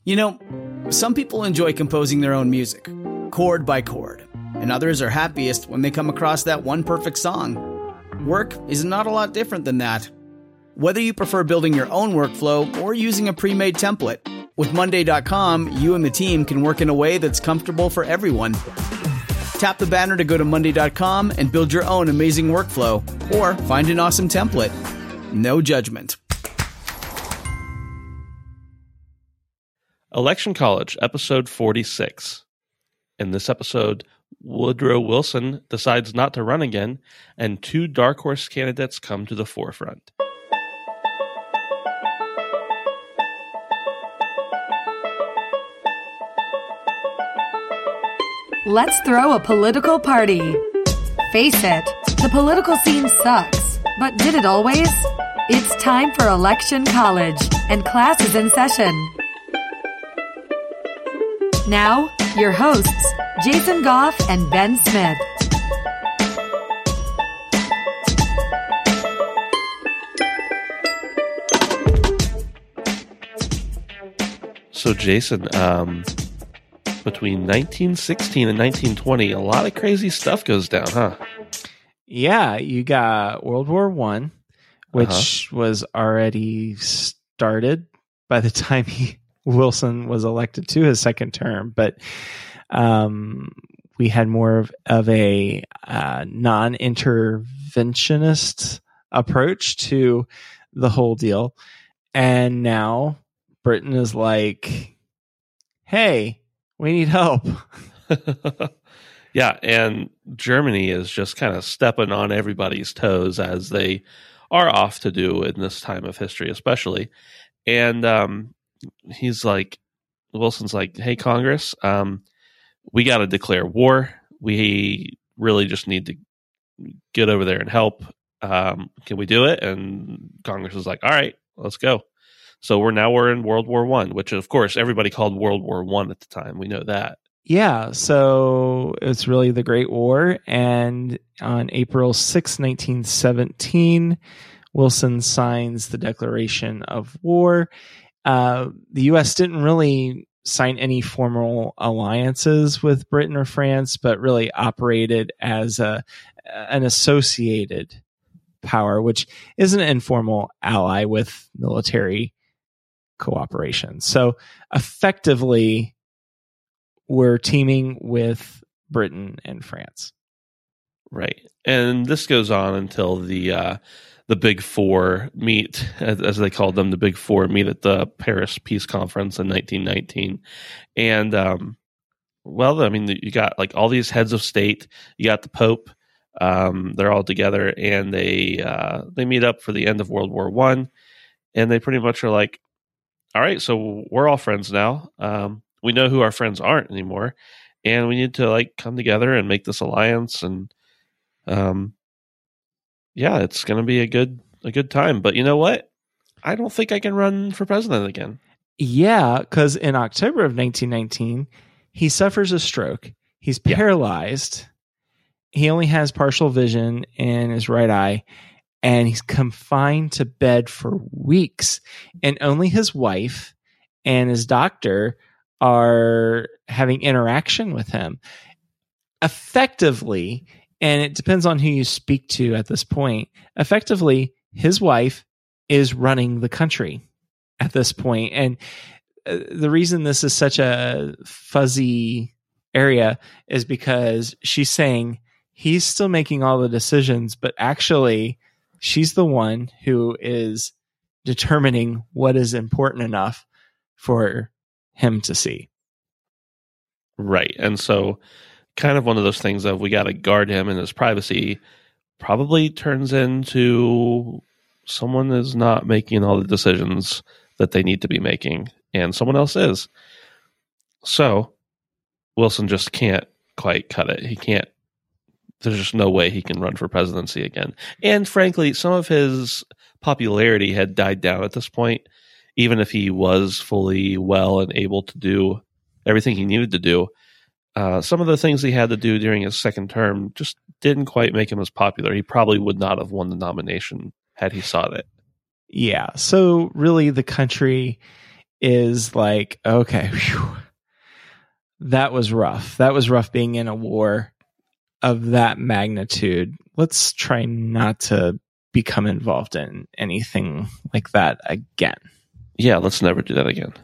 You know, some people enjoy composing their own music, chord by chord, and others are happiest when they come across that one perfect song. Work is not a lot different than that. Whether you prefer building your own workflow or using a pre-made template, with Monday.com, you and the team can work in a way that's comfortable for everyone. Tap the banner to go to Monday.com and build your own amazing workflow, or find an awesome template. No judgment. Election College, episode 46. In this episode, Woodrow Wilson decides not to run again, and two dark horse candidates come to the forefront. Let's throw a political party. Face it, the political scene sucks. But did it always? It's time for Election College, and class is in session. Now, your hosts, Jason Goff and Ben Smith. So, Jason, between 1916 and 1920, a lot of crazy stuff goes down, huh? Yeah, you got World War I, which was already started by the time Wilson was elected to his second term. But we had more of a non-interventionist approach to the whole deal. And now Britain is like, hey, we need help. Yeah, and Germany is just kind of stepping on everybody's toes, as they are off to do in this time of history, especially. And Wilson's like, hey, Congress, we got to declare war. We really just need to get over there and help. Can we do it? And Congress is like, all right, let's go. So we're in World War I, which of course everybody called World War I at the time. We know that. Yeah, so it's really the Great War. And on April 6, 1917, Wilson signs the Declaration of War. The U.S. didn't really sign any formal alliances with Britain or France, but really operated as an associated power, which is an informal ally with military cooperation. So effectively, we're teaming with Britain and France. Right. And this goes on until the Big Four meet, as they called them, the Big Four meet at the Paris Peace Conference in 1919. And, you got like all these heads of state. You got the Pope. They're all together, and they meet up for the end of World War I. And they pretty much are like, all right, so we're all friends now. We know who our friends aren't anymore, and we need to like come together and make this alliance. And it's going to be a good time. But you know what? I don't think I can run for president again. Yeah, because in October of 1919, he suffers a stroke. He's paralyzed. He only has partial vision in his right eye, and he's confined to bed for weeks. And only his wife and his doctor are having interaction with him. Effectively, and it depends on who you speak to at this point, effectively, his wife is running the country at this point. And the reason this is such a fuzzy area is because she's saying he's still making all the decisions, but actually she's the one who is determining what is important enough for him to see. Right. And so kind of one of those things of we got to guard him and his privacy probably turns into someone is not making all the decisions that they need to be making, and someone else is. So Wilson just can't quite cut it. He can't. There's just no way he can run for presidency again. And frankly, some of his popularity had died down at this point, even if he was fully well and able to do everything he needed to do. Some of the things he had to do during his second term just didn't quite make him as popular. He probably would not have won the nomination had he sought it. Yeah. So really the country is like, okay, whew, that was rough. That was rough being in a war of that magnitude. Let's try not to become involved in anything like that again. Yeah, let's never do that again.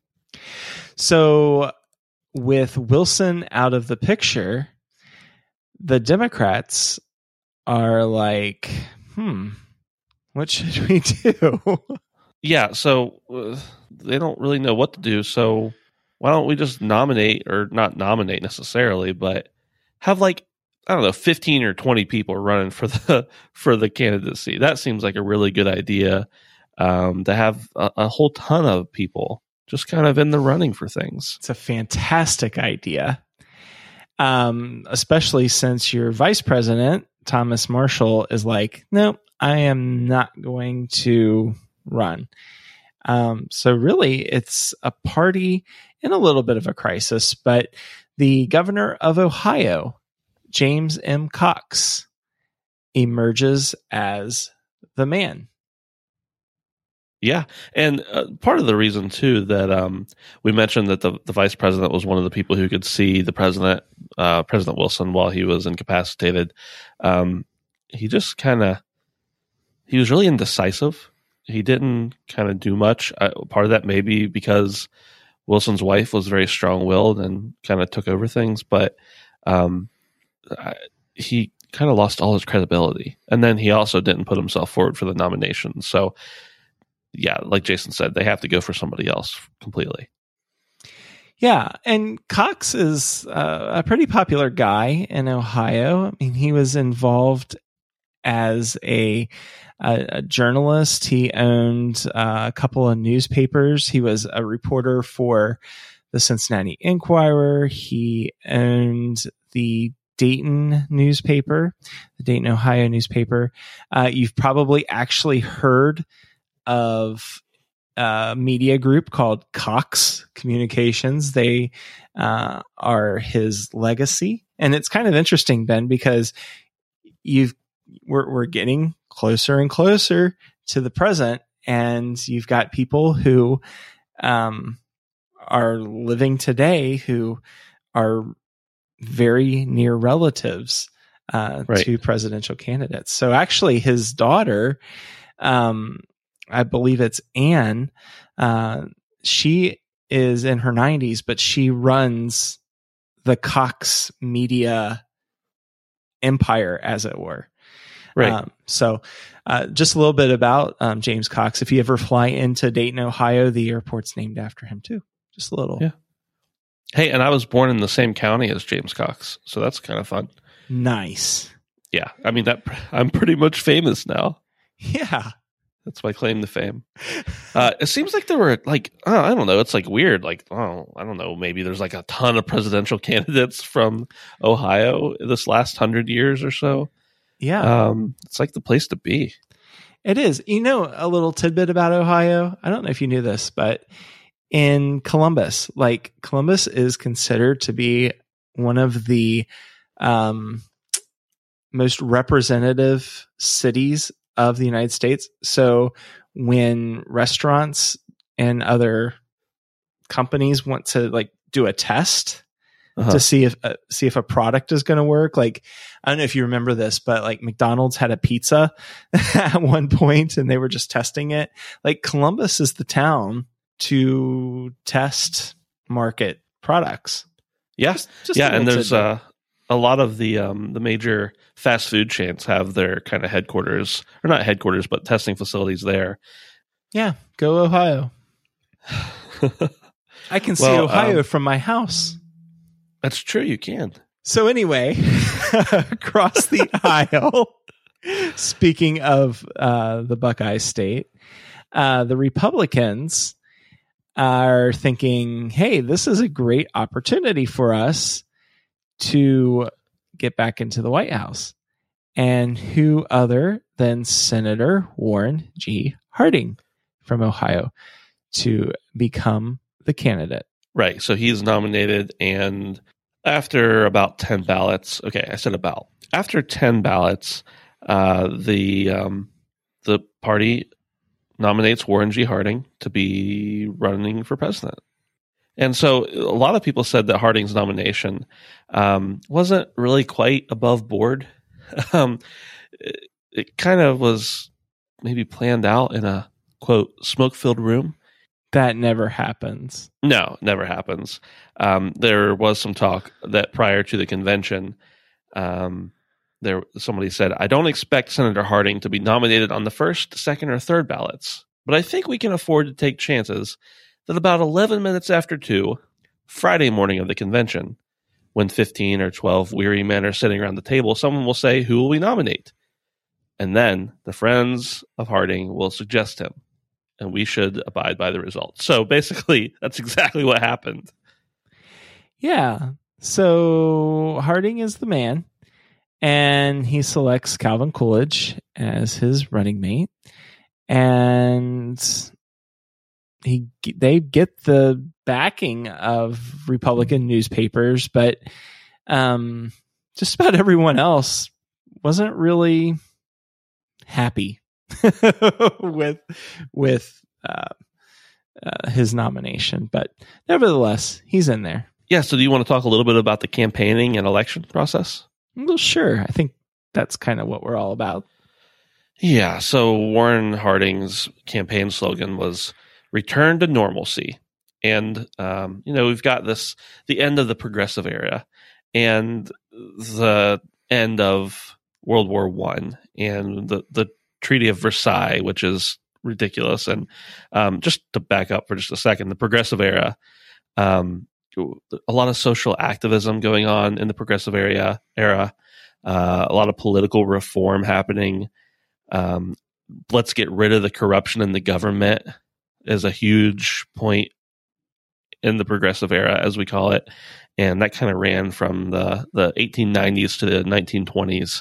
So with Wilson out of the picture, the Democrats are like, what should we do? Yeah, so they don't really know what to do. So why don't we just nominate, or not nominate necessarily, but have like, I don't know, 15 or 20 people running for the candidacy. That seems like a really good idea, to have a whole ton of people just kind of in the running for things. It's a fantastic idea, especially since your vice president, Thomas Marshall, is like, no, I am not going to run. So really, it's a party in a little bit of a crisis, but the governor of Ohio, James M. Cox, emerges as the man. Yeah, and part of the reason too that we mentioned that the vice president was one of the people who could see the president, President Wilson, while he was incapacitated. He just he was really indecisive. He didn't kind of do much. Part of that maybe because Wilson's wife was very strong-willed and kind of took over things, but he kind of lost all his credibility. And then he also didn't put himself forward for the nomination. So, yeah, like Jason said, they have to go for somebody else completely. Yeah, and Cox is a pretty popular guy in Ohio. I mean, he was involved as a journalist. He owned a couple of newspapers. He was a reporter for the Cincinnati Enquirer. He owned the Dayton newspaper, the Dayton, Ohio newspaper. You've probably actually heard of a media group called Cox Communications. They are his legacy. And it's kind of interesting, Ben, because we're getting closer and closer to the present, and you've got people who are living today who are very near relatives to presidential candidates. So actually his daughter, I believe it's Anne, she is in her 90s, but she runs the Cox media empire, as it were. Right. So just a little bit about James Cox. If you ever fly into Dayton, Ohio, the airport's named after him too. Just a little. Yeah. Hey, and I was born in the same county as James Cox, so that's kind of fun. Nice. Yeah. I mean, I'm pretty much famous now. Yeah. That's my claim to fame. It seems like there were like, I don't know. It's like weird. Like, I don't know. Maybe there's like a ton of presidential candidates from Ohio this last 100 years or so. Yeah. It's like the place to be. It is. You know, a little tidbit about Ohio. I don't know if you knew this, but in Columbus, like Columbus is considered to be one of the most representative cities of the United States. So when restaurants and other companies want to like do a test to see if a product is going to work, like I don't know if you remember this, but like McDonald's had a pizza at one point and they were just testing it. Like Columbus is the town to test market products. Yeah, just yeah, and there's a lot of the major fast food chains have their kind of headquarters, or not headquarters, but testing facilities there. Yeah, go Ohio. I can see Ohio from my house. That's true, you can. So anyway, across the aisle, speaking of the Buckeye State, the Republicans are thinking, hey, this is a great opportunity for us to get back into the White House. And who other than Senator Warren G. Harding from Ohio to become the candidate. Right. So he's nominated, and after about 10 ballots, after 10 ballots, the party nominates Warren G. Harding to be running for president. And so a lot of people said that Harding's nomination wasn't really quite above board. It kind of was maybe planned out in a, quote, smoke-filled room. That never happens. No, never happens. There was some talk that prior to the convention, somebody said, I don't expect Senator Harding to be nominated on the first, second, or third ballots, but I think we can afford to take chances that about 11 minutes after 2, Friday morning of the convention, when 15 or 12 weary men are sitting around the table, someone will say, who will we nominate? And then the friends of Harding will suggest him, and we should abide by the results. So basically, that's exactly what happened. Yeah. So Harding is the man, and he selects Calvin Coolidge as his running mate. And they get the backing of Republican newspapers, but just about everyone else wasn't really happy with his nomination. But nevertheless, he's in there. Yeah. So do you want to talk a little bit about the campaigning and election process? Well, sure. I think that's kind of what we're all about. Yeah. So Warren Harding's campaign slogan was "Return to Normalcy," and we've got the end of the Progressive Era and the end of World War I and the Treaty of Versailles, which is ridiculous. And just to back up for just a second, the Progressive Era, a lot of social activism going on in the Progressive era, a lot of political reform happening. Let's get rid of the corruption in the government is a huge point in the Progressive Era, as we call it. And that kind of ran from the 1890s to the 1920s.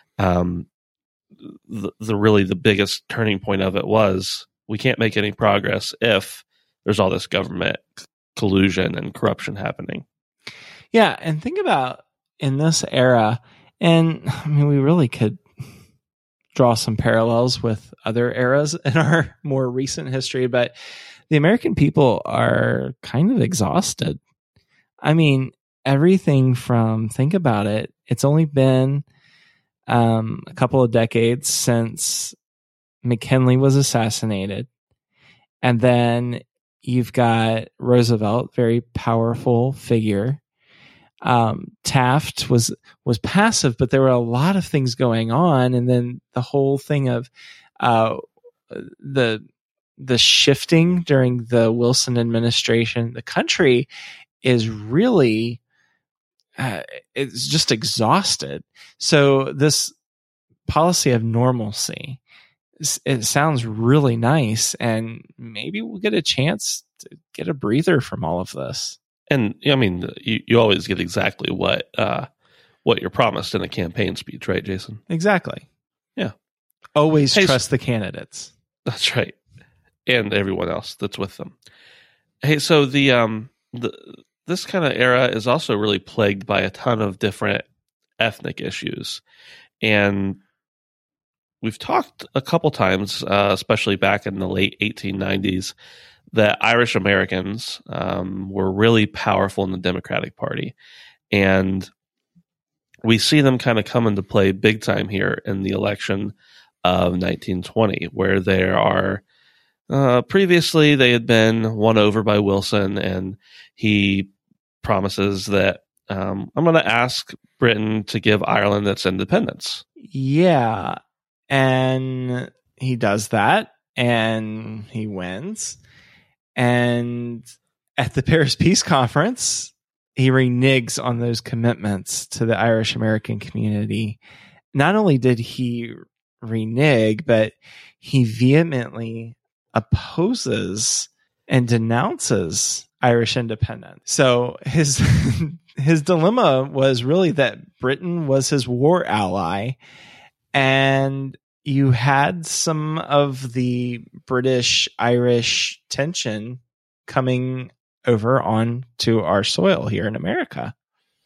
The biggest turning point of it was we can't make any progress if there's all this government collusion and corruption happening. Yeah, and think about in this era, and I mean, we really could draw some parallels with other eras in our more recent history, but the American people are kind of exhausted. I mean, everything from, think about it, it's only been a couple of decades since McKinley was assassinated. And then you've got Roosevelt, very powerful figure. Taft was passive, but there were a lot of things going on. And then the whole thing of the shifting during the Wilson administration, the country is really it's just exhausted. So this policy of normalcy, it sounds really nice, and maybe we'll get a chance to get a breather from all of this. And I mean, you always get exactly what you're promised in a campaign speech, right, Jason? Exactly. Yeah. Always trust the candidates. That's right, and everyone else that's with them. Hey, so this kind of era is also really plagued by a ton of different ethnic issues, and we've talked a couple times, especially back in the late 1890s, that Irish Americans were really powerful in the Democratic Party. And we see them kind of come into play big time here in the election of 1920, where there are previously they had been won over by Wilson, and he promises that I'm going to ask Britain to give Ireland its independence. Yeah. And he does that, and he wins. And at the Paris Peace Conference, he reneges on those commitments to the Irish American community. Not only did he renege, but he vehemently opposes and denounces Irish independence. So his dilemma was really that Britain was his war ally, and you had some of the British-Irish tension coming over onto our soil here in America.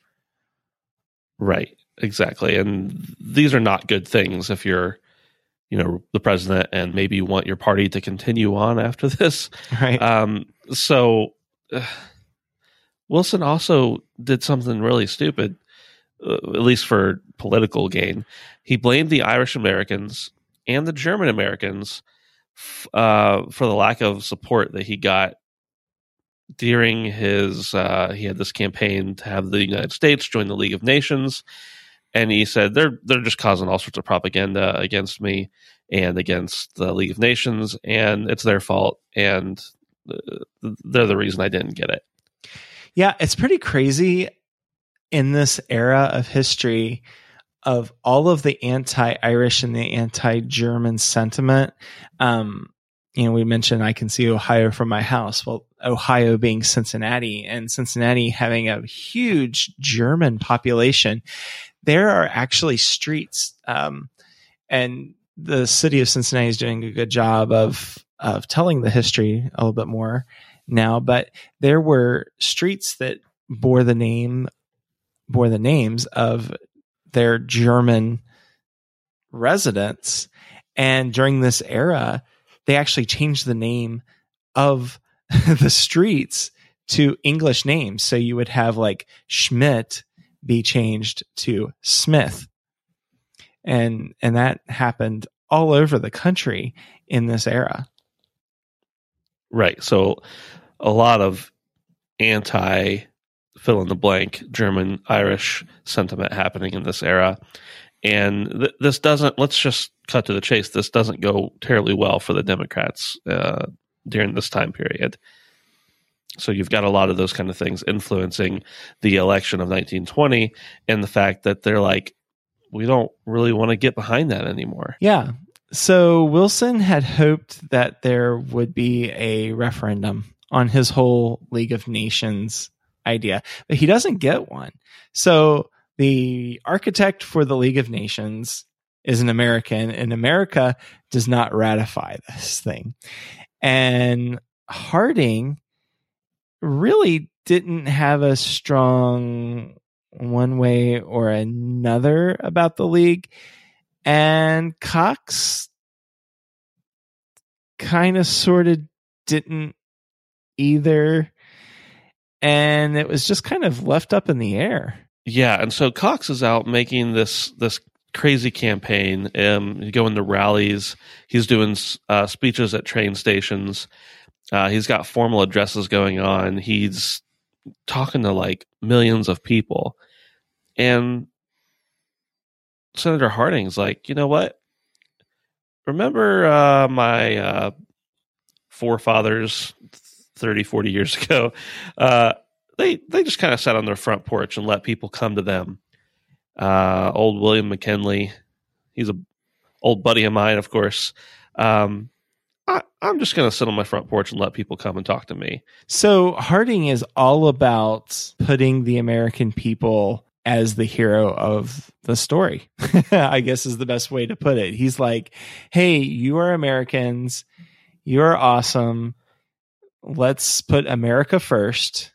Right, exactly. And these are not good things if you're, the president and maybe you want your party to continue on after this. Right. So Wilson also did something really stupid, at least for political gain. He blamed the Irish Americans and the German Americans for the lack of support that he got during his he had this campaign to have the United States join the League of Nations, and he said they're just causing all sorts of propaganda against me and against the League of Nations, and it's their fault, and they're the reason I didn't get it. Yeah, it's pretty crazy in this era of history of all of the anti-Irish and the anti-German sentiment. We mentioned I can see Ohio from my house. Well, Ohio being Cincinnati, and Cincinnati having a huge German population. There are actually streets, and the city of Cincinnati is doing a good job of telling the history a little bit more now. But there were streets that bore the names of their German residents, and during this era, they actually changed the name of the streets to English names. So you would have like Schmidt be changed to Smith. And that happened all over the country in this era. Right. So a lot of anti fill in the blank German Irish sentiment happening in this era. And this doesn't, let's just cut to the chase. This doesn't go terribly well for the Democrats during this time period. So you've got a lot of those kind of things influencing the election of 1920, and the fact that they're like, we don't really want to get behind that anymore. Yeah. So Wilson had hoped that there would be a referendum on his whole League of Nations idea, but he doesn't get one. So the architect for the League of Nations is an American, and America does not ratify this thing. And Harding really didn't have a strong one way or another about the League. And Cox kind of sort of didn't either. And it was just kind of left up in the air. Yeah, and so Cox is out making this crazy campaign, going to rallies. He's doing speeches at train stations. He's got formal addresses going on. He's talking to like millions of people. And Senator Harding's like, you know what? Remember my forefathers 30, 40 years ago? They just kind of sat on their front porch and let people come to them. Old William McKinley, he's an old buddy of mine, of course. I'm just going to sit on my front porch and let people come and talk to me. So Harding is all about putting the American people as the hero of the story, I guess is the best way to put it. He's like, hey, you are Americans. You're awesome. Let's put America first.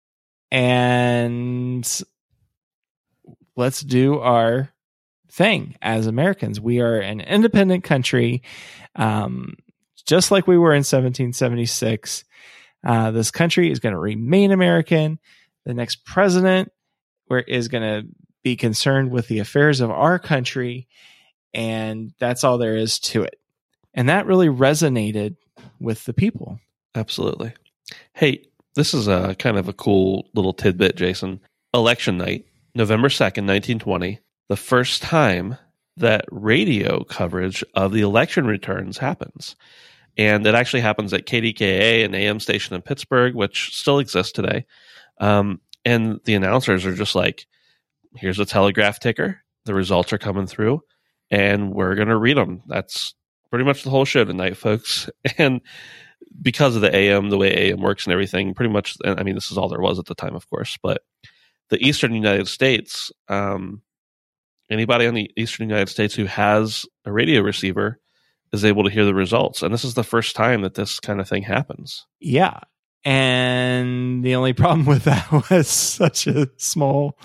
And let's do our thing as Americans. We are an independent country, just like we were in 1776. This country is going to remain American. The next president is going to be concerned with the affairs of our country, and that's all there is to it. And that really resonated with the people. Absolutely. Hey, this is a kind of a cool little tidbit, Jason. Election night, November 2nd, 1920, the first time that radio coverage of the election returns happens. And it actually happens at KDKA, an AM station in Pittsburgh, which still exists today. And the announcers are just like, here's a telegraph ticker. The results are coming through, and we're going to read them. That's pretty much the whole show tonight, folks. And because of the AM, the way AM works and everything, pretty much, I mean, this is all there was at the time, of course, but the Eastern United States, anybody on the Eastern United States who has a radio receiver is able to hear the results. And this is the first time that this kind of thing happens. Yeah. And the only problem with that was such a small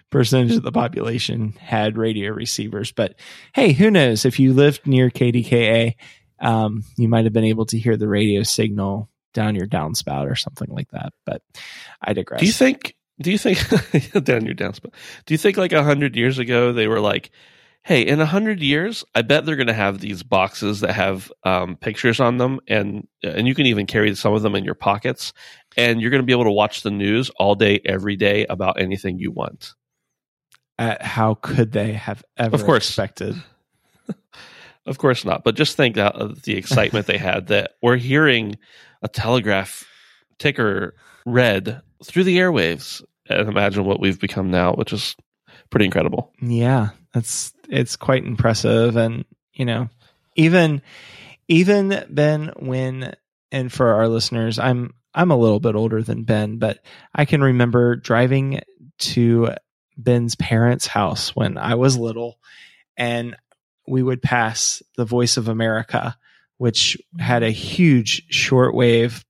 percentage of the population had radio receivers. But hey, who knows? If you lived near KDKA, you might have been able to hear the radio signal down your downspout or something like that. But I digress. Do you think down your downspout? Do you think like 100 years ago they were like, hey, in 100 years, I bet they're going to have these boxes that have pictures on them, and you can even carry some of them in your pockets, and you're going to be able to watch the news all day, every day about anything you want. How could they have ever expected? Of course not. But just think of the excitement they had that we're hearing a telegraph ticker read through the airwaves, and imagine what we've become now, which is pretty incredible. Yeah, it's quite impressive. And, even Ben, and for our listeners, I'm a little bit older than Ben, but I can remember driving to Ben's parents' house when I was little, and we would pass the Voice of America, which had a huge shortwave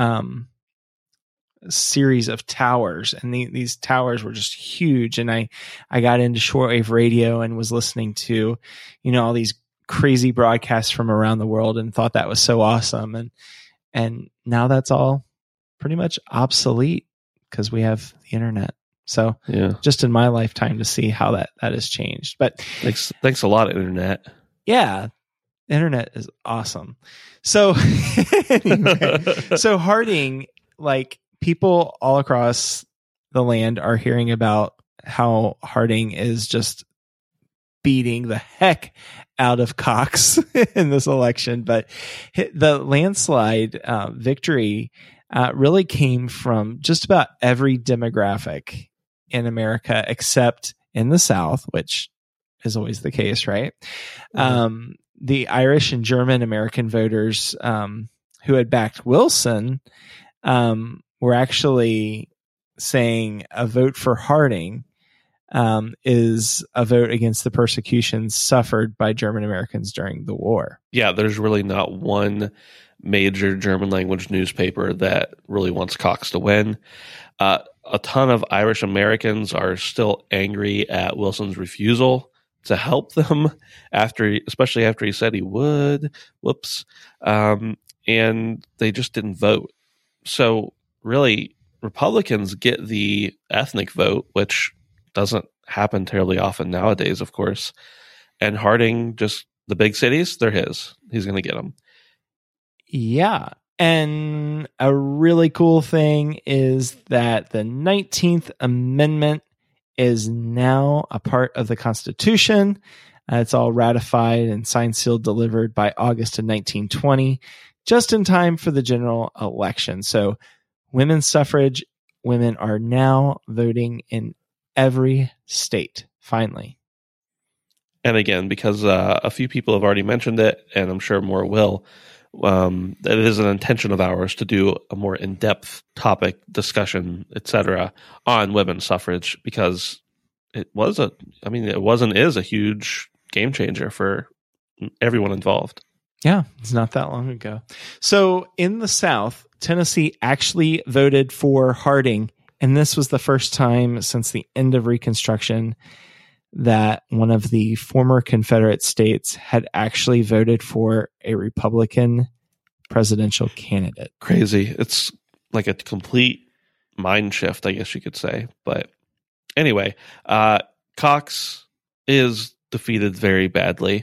series of towers, and these towers were just huge. And I got into shortwave radio and was listening to, all these crazy broadcasts from around the world, and thought that was so awesome. And now that's all pretty much obsolete because we have the internet. So yeah, just in my lifetime to see how that has changed. But thanks a lot, internet. Yeah, internet is awesome. So anyway, so Harding, like, people all across the land are hearing about how Harding is just beating the heck out of Cox in this election. But the landslide victory really came from just about every demographic in America, except in the South, which is always the case, right? Mm-hmm. The Irish and German American voters who had backed Wilson were actually saying a vote for Harding is a vote against the persecution suffered by German Americans during the war. Yeah, there's really not one major German language newspaper that really wants Cox to win. A ton of Irish Americans are still angry at Wilson's refusal to help them, especially after he said he would. Whoops. And they just didn't vote. So really, Republicans get the ethnic vote, which doesn't happen terribly often nowadays, of course. And Harding, just the big cities, they're his. He's going to get them. Yeah. And a really cool thing is that the 19th Amendment is now a part of the Constitution. It's all ratified and signed, sealed, delivered by August of 1920, just in time for the general election. So women's suffrage, women are now voting in every state, finally. And again, because a few people have already mentioned it, and I'm sure more will, it is an intention of ours to do a more in-depth topic discussion, etc., on women's suffrage, because it was is a huge game changer for everyone involved. Yeah, it's not that long ago. So in the South, Tennessee actually voted for Harding, and this was the first time since the end of Reconstruction that one of the former Confederate states had actually voted for a Republican presidential candidate. Crazy. It's like a complete mind shift, I guess you could say. But anyway, Cox is defeated very badly.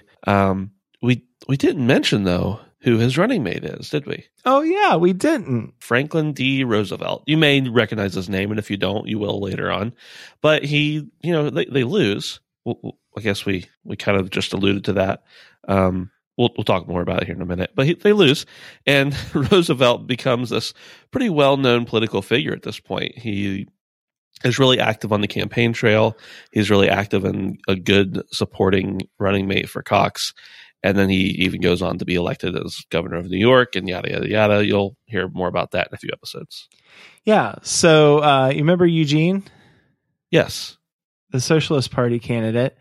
We didn't mention, though, who his running mate is, did we? Oh, yeah, we didn't. Franklin D. Roosevelt. You may recognize his name, and if you don't, you will later on. But they lose. I guess we kind of just alluded to that. We'll talk more about it here in a minute. But they lose, and Roosevelt becomes this pretty well-known political figure at this point. He is really active on the campaign trail. He's really active and a good supporting running mate for Cox. And then he even goes on to be elected as governor of New York and yada, yada, yada. You'll hear more about that in a few episodes. Yeah. So you remember Eugene? Yes. The Socialist Party candidate.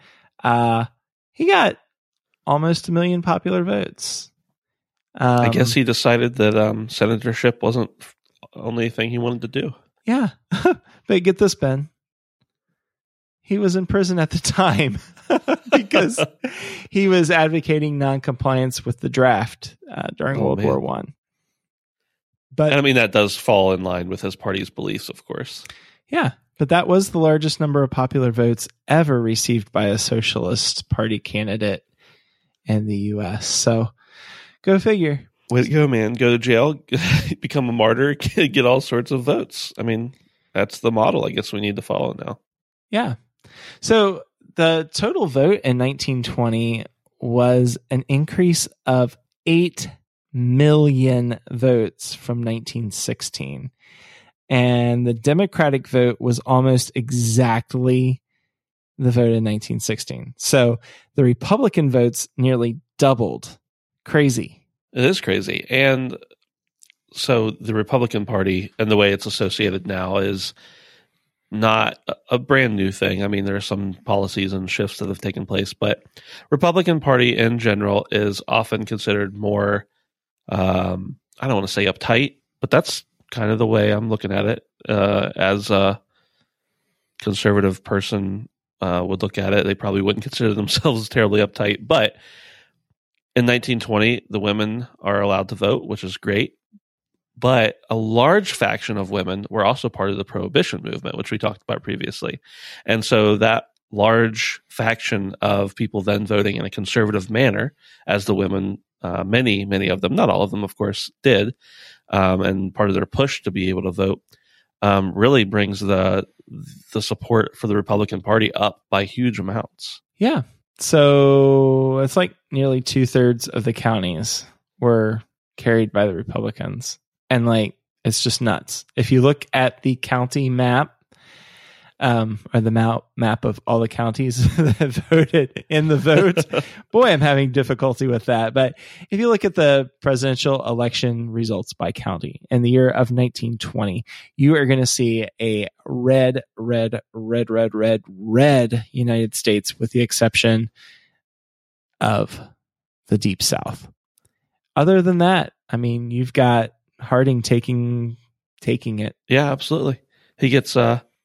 He got almost 1 million popular votes. I guess he decided that senatorship wasn't the only thing he wanted to do. Yeah. But get this, Ben. he was in prison at the time because he was advocating non-compliance with the draft during World War One. But and I mean, that does fall in line with his party's beliefs, of course. Yeah, but that was the largest number of popular votes ever received by a Socialist Party candidate in the U.S. So go figure. Way to go, man. Go to jail, become a martyr, get all sorts of votes. I mean, that's the model I guess we need to follow now. Yeah. So the total vote in 1920 was an increase of 8 million votes from 1916. And the Democratic vote was almost exactly the vote in 1916. So the Republican votes nearly doubled. Crazy. It is crazy. And so the Republican Party and the way it's associated now is not a brand new thing. I mean, there are some policies and shifts that have taken place, but Republican Party in general is often considered more, I don't want to say uptight, but that's kind of the way I'm looking at it. As a conservative person would look at it, they probably wouldn't consider themselves terribly uptight. But in 1920, the women are allowed to vote, which is great. But a large faction of women were also part of the Prohibition movement, which we talked about previously. And so that large faction of people then voting in a conservative manner, as the women, many of them, not all of them, of course, did, and part of their push to be able to vote, really brings the support for the Republican Party up by huge amounts. Yeah. So it's like nearly 2/3 of the counties were carried by the Republicans. And like, it's just nuts. If you look at the county map, or the map of all the counties that voted in the vote, boy, I'm having difficulty with that. But if you look at the presidential election results by county in the year of 1920, you are going to see a red United States, with the exception of the Deep South. Other than that, I mean, you've got Harding taking it. Yeah, absolutely. He gets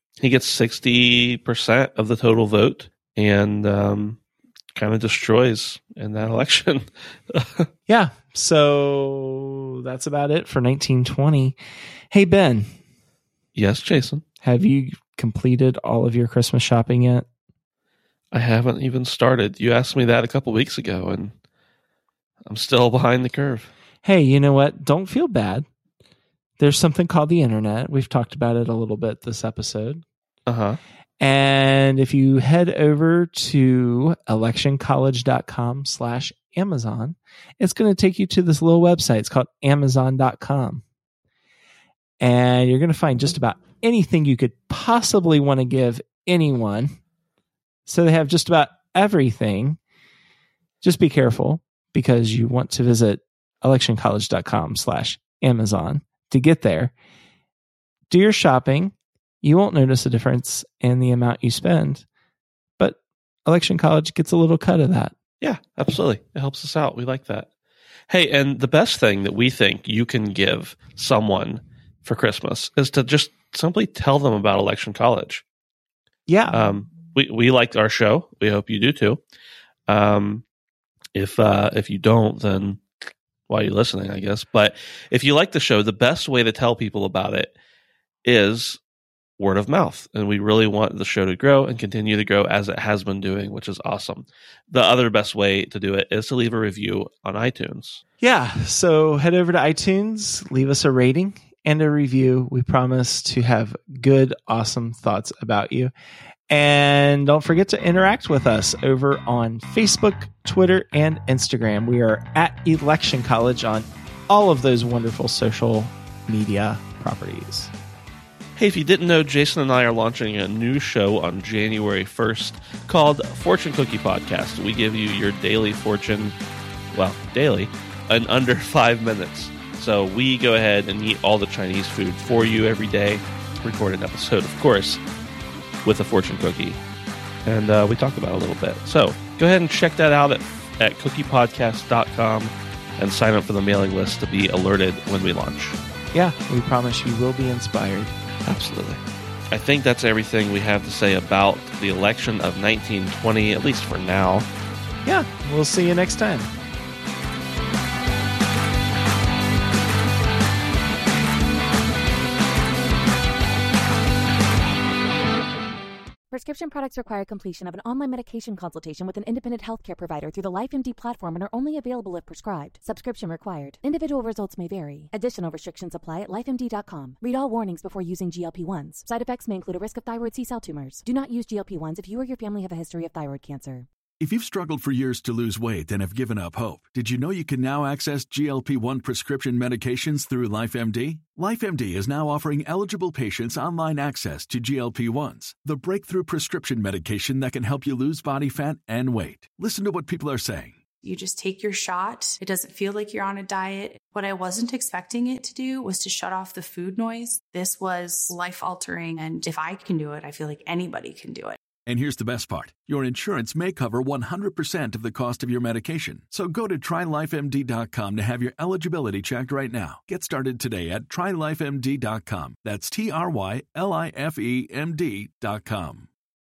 60% of the total vote and kind of destroys in that election. Yeah. So that's about it for 1920. Hey, Ben. Yes, Jason. Have you completed all of your Christmas shopping yet? I haven't even started. You asked me that a couple weeks ago, and I'm still behind the curve. Hey, you know what? Don't feel bad. There's something called the internet. We've talked about it a little bit this episode. Uh-huh. And if you head over to electioncollege.com/Amazon, it's going to take you to this little website. It's called Amazon.com. And you're going to find just about anything you could possibly want to give anyone. So they have just about everything. Just be careful, because you want to visit electioncollege.com/Amazon to get there. Do your shopping. You won't notice a difference in the amount you spend, but Election College gets a little cut of that. Yeah, absolutely. It helps us out. We like that. Hey, and the best thing that we think you can give someone for Christmas is to just simply tell them about Election College. Yeah. We like our show. We hope you do too. If you don't, then why are you listening, I guess? But if you like the show, the best way to tell people about it is word of mouth. And we really want the show to grow and continue to grow as it has been doing, which is awesome. The other best way to do it is to leave a review on iTunes. Yeah. So head over to iTunes, leave us a rating and a review. We promise to have good, awesome thoughts about you. And don't forget to interact with us over on Facebook, Twitter, and Instagram. We are at Election College on all of those wonderful social media properties. Hey, if you didn't know, Jason and I are launching a new show on January 1st called Fortune Cookie Podcast. We give you your daily fortune, daily, in under 5 minutes. So we go ahead and eat all the Chinese food for you every day, record an episode, of course, with a fortune cookie. And we talk about it a little bit. So go ahead and check that out at cookiepodcast.com and sign up for the mailing list to be alerted when we launch. Yeah, we promise you will be inspired. Absolutely. I think that's everything we have to say about the election of 1920, at least for now. Yeah, we'll see you next time. Prescription products require completion of an online medication consultation with an independent healthcare provider through the LifeMD platform and are only available if prescribed. Subscription required. Individual results may vary. Additional restrictions apply at lifemd.com. Read all warnings before using GLP-1s. Side effects may include a risk of thyroid C-cell tumors. Do not use GLP-1s if you or your family have a history of thyroid cancer. If you've struggled for years to lose weight and have given up hope, did you know you can now access GLP-1 prescription medications through LifeMD? LifeMD is now offering eligible patients online access to GLP-1s, the breakthrough prescription medication that can help you lose body fat and weight. Listen to what people are saying. You just take your shot. It doesn't feel like you're on a diet. What I wasn't expecting it to do was to shut off the food noise. This was life-altering, and if I can do it, I feel like anybody can do it. And here's the best part. Your insurance may cover 100% of the cost of your medication. So go to TryLifeMD.com to have your eligibility checked right now. Get started today at TryLifeMD.com. That's TryLifeMD.com.